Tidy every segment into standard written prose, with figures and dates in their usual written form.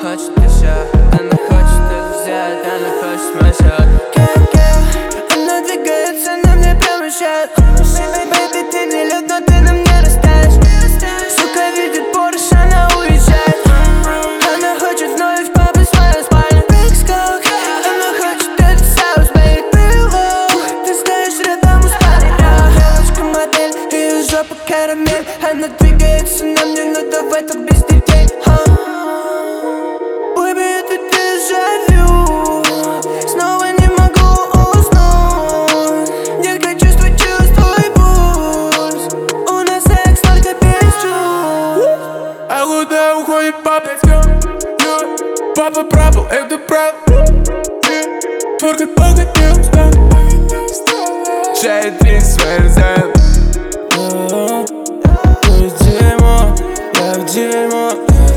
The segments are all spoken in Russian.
хочет еще. Она хочет это взять, она хочет смешать. Она двигается на мне прямо сейчас. Baby, ты не лед, но ты на мне растаешь. Сука видит Порш, она уезжает. Она хочет вновь попасть в мою спальню. Big Skunk, она хочет этот соус, baby. Ты стоишь рядом у спальни. Девочка-модель, ее жопа карамель. Она двигается на мне, но давай так без детей. Baby, это дежавю. Снова не могу уснуть. Детка, чувствуй пульс. У нас секс только без чувств. А куда уходит папа? Папа пропал, это правда. Только не устал. Чай три связан. Дерьмо, я в дерьмо.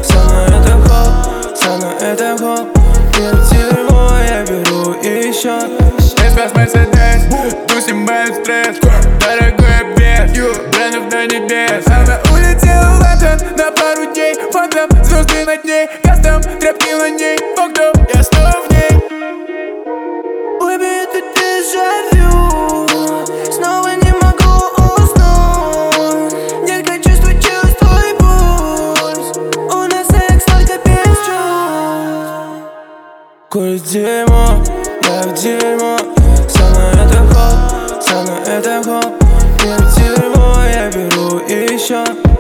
Это хоп, я в дерьмо, я беру еще. Эспас Мерседес, тусим бэнд стресс. Дорогой обед, брендов до небес. Она улетела в Лондон на пару дней. Фантом, звезды над ней, кастом, тряпки на ней. Богдом, я снова в ней. Baby, это дежавю. Снова не могу уснуть. Детка, чувствуй пульс. У нас секс только без чувств. Курит дерьмо, я в дерьмо. Со мной это хоп, я в дерьмо, я беру еще.